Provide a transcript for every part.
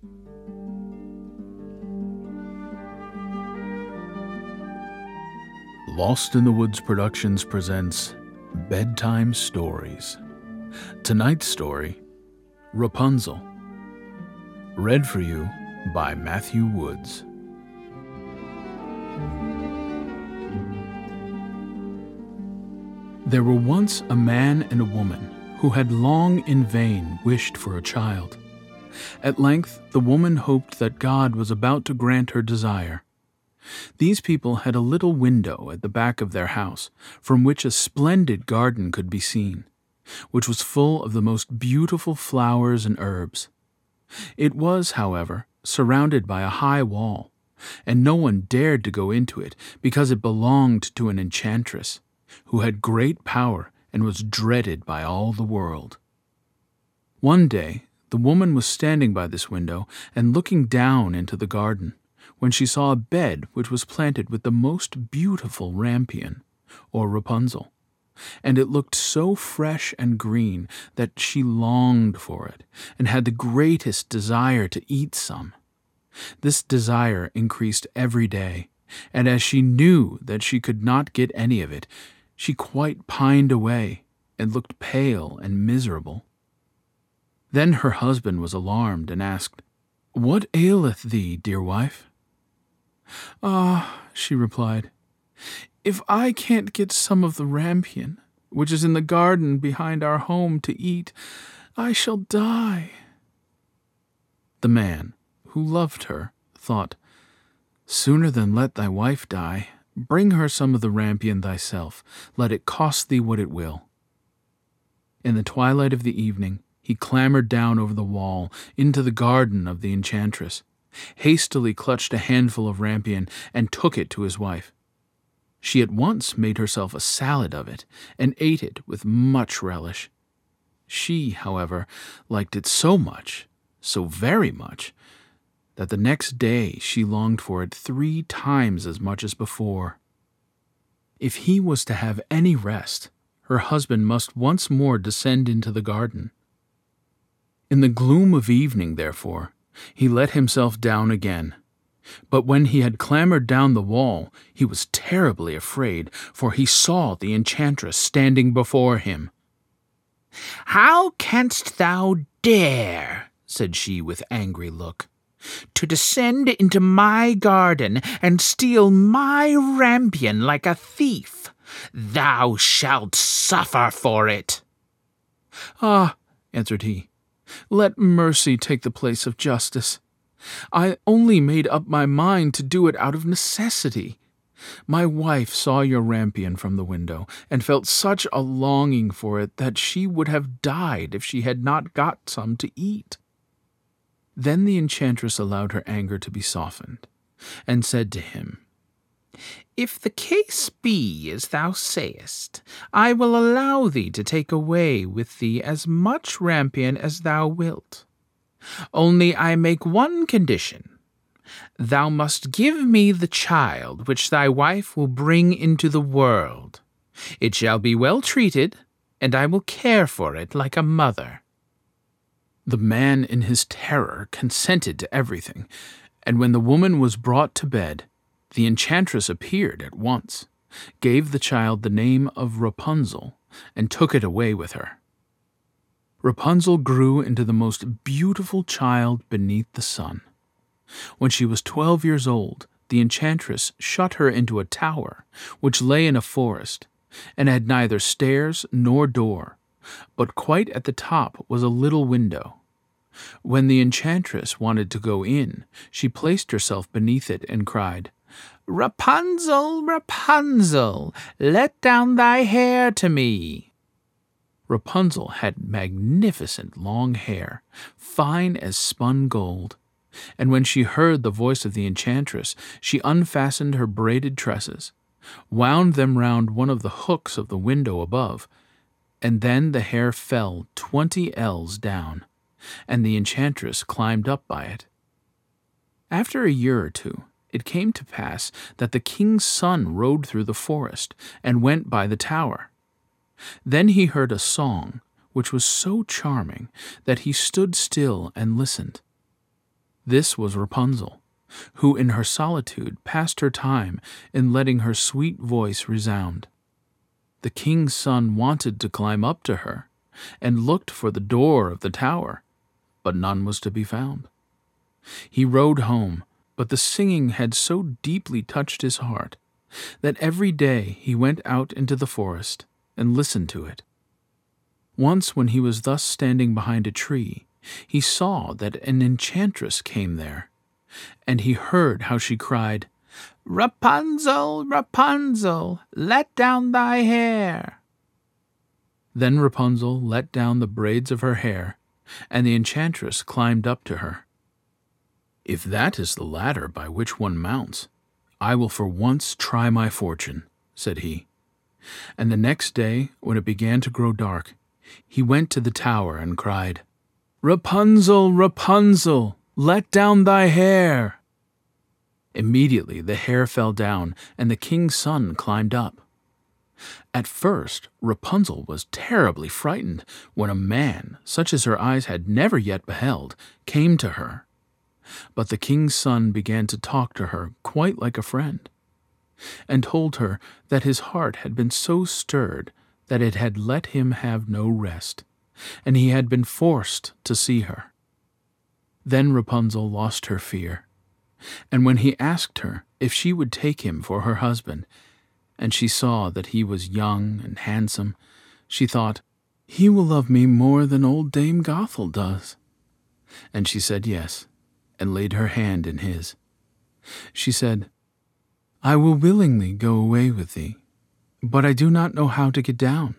Lost in the Woods Productions presents Bedtime Stories. Tonight's story, Rapunzel. Read for you by Matthew Woods. There were once a man and a woman who had long in vain wished for a child. At length, the woman hoped that God was about to grant her desire. These people had a little window at the back of their house, from which a splendid garden could be seen, which was full of the most beautiful flowers and herbs. It was, however, surrounded by a high wall, and no one dared to go into it because it belonged to an enchantress, who had great power and was dreaded by all the world. One day, the woman was standing by this window and looking down into the garden, when she saw a bed which was planted with the most beautiful rampion, or Rapunzel, and it looked so fresh and green that she longed for it, and had the greatest desire to eat some. This desire increased every day, and as she knew that she could not get any of it, she quite pined away, and looked pale and miserable. Then her husband was alarmed, and asked, "What aileth thee, dear wife?" "Ah," she replied, "if I can't get some of the rampion, which is in the garden behind our home, to eat, I shall die." The man, who loved her, thought, "Sooner than let thy wife die, bring her some of the rampion thyself, let it cost thee what it will." In the twilight of the evening, he clambered down over the wall into the garden of the enchantress, hastily clutched a handful of rampion, and took it to his wife. She at once made herself a salad of it, and ate it with much relish. She, however, liked it so much, so very much, that the next day she longed for it 3 times as much as before. If he was to have any rest, her husband must once more descend into the garden. In the gloom of evening, therefore, he let himself down again. But when he had clambered down the wall, he was terribly afraid, for he saw the enchantress standing before him. "How canst thou dare," said she with angry look, "to descend into my garden and steal my rampion like a thief? Thou shalt suffer for it." "Ah," answered he, "let mercy take the place of justice. I only made up my mind to do it out of necessity. My wife saw your rampion from the window, and felt such a longing for it that she would have died if she had not got some to eat." Then the enchantress allowed her anger to be softened, and said to him, "If the case be as thou sayest, I will allow thee to take away with thee as much rampion as thou wilt. Only I make one condition. Thou must give me the child which thy wife will bring into the world. It shall be well treated, and I will care for it like a mother." The man in his terror consented to everything, and when the woman was brought to bed, the enchantress appeared at once, gave the child the name of Rapunzel, and took it away with her. Rapunzel grew into the most beautiful child beneath the sun. When she was 12 years old, the enchantress shut her into a tower, which lay in a forest, and had neither stairs nor door, but quite at the top was a little window. When the enchantress wanted to go in, she placed herself beneath it and cried, "Rapunzel, Rapunzel, let down thy hair to me." Rapunzel had magnificent long hair, fine as spun gold, and when she heard the voice of the enchantress, she unfastened her braided tresses, wound them round one of the hooks of the window above, and then the hair fell 20 ells down, and the enchantress climbed up by it. After a year or two, it came to pass that the king's son rode through the forest and went by the tower. Then he heard a song which was so charming that he stood still and listened. This was Rapunzel, who in her solitude passed her time in letting her sweet voice resound. The king's son wanted to climb up to her, and looked for the door of the tower, but none was to be found. He rode home, but the singing had so deeply touched his heart that every day he went out into the forest and listened to it. Once when he was thus standing behind a tree, he saw that an enchantress came there, and he heard how she cried, "Rapunzel, Rapunzel, let down thy hair." Then Rapunzel let down the braids of her hair, and the enchantress climbed up to her. "If that is the ladder by which one mounts, I will for once try my fortune," said he. And the next day, when it began to grow dark, he went to the tower and cried, "Rapunzel, Rapunzel, let down thy hair." Immediately the hair fell down, and the king's son climbed up. At first Rapunzel was terribly frightened when a man, such as her eyes had never yet beheld, came to her. But the king's son began to talk to her quite like a friend, and told her that his heart had been so stirred that it had let him have no rest, and he had been forced to see her. Then Rapunzel lost her fear, and when he asked her if she would take him for her husband, and she saw that he was young and handsome, she thought, "He will love me more than old Dame Gothel does." And she said yes, and laid her hand in his. She said, "I will willingly go away with thee, but I do not know how to get down.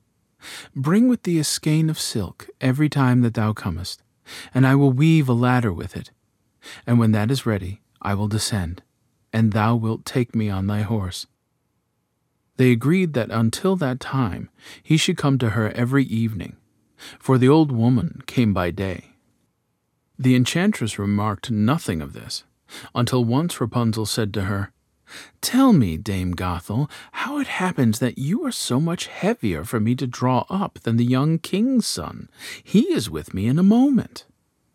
Bring with thee a skein of silk every time that thou comest, and I will weave a ladder with it. And when that is ready, I will descend, and thou wilt take me on thy horse." They agreed that until that time he should come to her every evening, for the old woman came by day. The enchantress remarked nothing of this, until once Rapunzel said to her, "Tell me, Dame Gothel, how it happens that you are so much heavier for me to draw up than the young king's son. He is with me in a moment."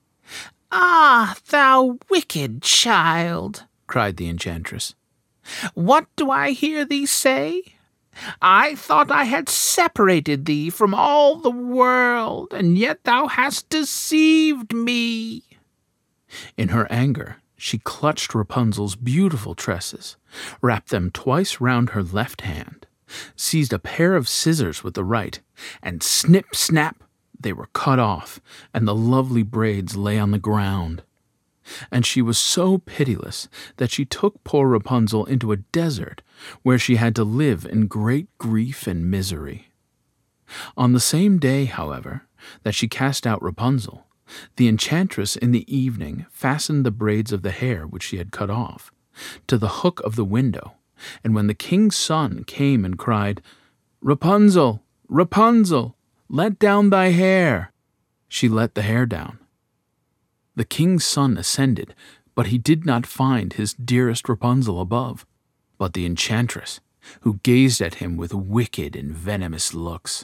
"Ah, thou wicked child!" cried the enchantress. "What do I hear thee say? I thought I had separated thee from all the world, and yet thou hast deceived me." In her anger, she clutched Rapunzel's beautiful tresses, wrapped them twice round her left hand, seized a pair of scissors with the right, and snip, snap, they were cut off, and the lovely braids lay on the ground. And she was so pitiless that she took poor Rapunzel into a desert where she had to live in great grief and misery. On the same day, however, that she cast out Rapunzel, the enchantress in the evening fastened the braids of the hair which she had cut off to the hook of the window, and when the king's son came and cried, "Rapunzel, Rapunzel, let down thy hair," she let the hair down. The king's son ascended, but he did not find his dearest Rapunzel above, but the enchantress, who gazed at him with wicked and venomous looks.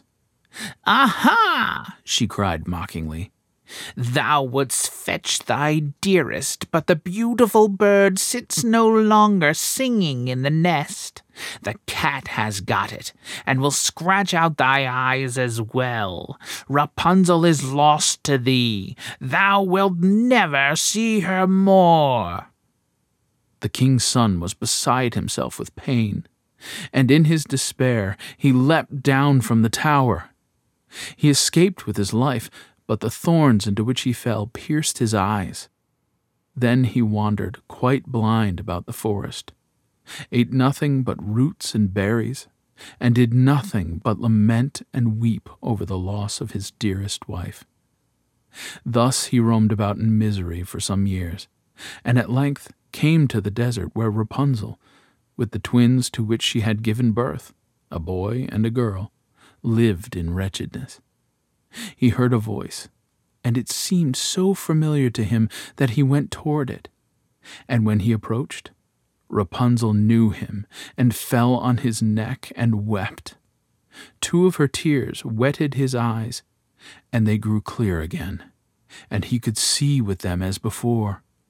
"Aha!" she cried mockingly. "Thou wouldst fetch thy dearest, but the beautiful bird sits no longer singing in the nest. The cat has got it, and will scratch out thy eyes as well. Rapunzel is lost to thee. Thou wilt never see her more." The king's son was beside himself with pain, and in his despair he leapt down from the tower. He escaped with his life, but the thorns into which he fell pierced his eyes. Then he wandered quite blind about the forest, ate nothing but roots and berries, and did nothing but lament and weep over the loss of his dearest wife. Thus he roamed about in misery for some years, and at length came to the desert where Rapunzel, with the twins to which she had given birth, a boy and a girl, lived in wretchedness. He heard a voice, and it seemed so familiar to him that he went toward it. And when he approached, Rapunzel knew him and fell on his neck and wept. 2 of her tears wetted his eyes, and they grew clear again, and he could see with them as before.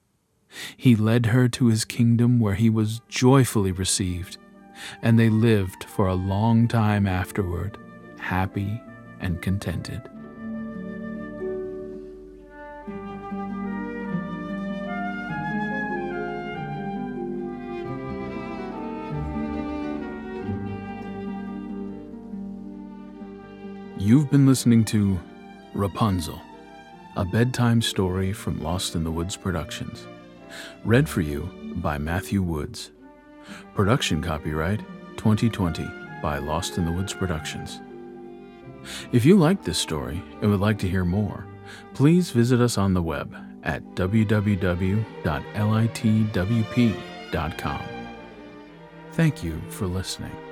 He led her to his kingdom where he was joyfully received, and they lived for a long time afterward, happy and contented. You've been listening to Rapunzel, a bedtime story from Lost in the Woods Productions. Read for you by Matthew Woods. Production copyright 2020 by Lost in the Woods Productions. If you liked this story and would like to hear more, please visit us on the web at www.litwp.com. Thank you for listening.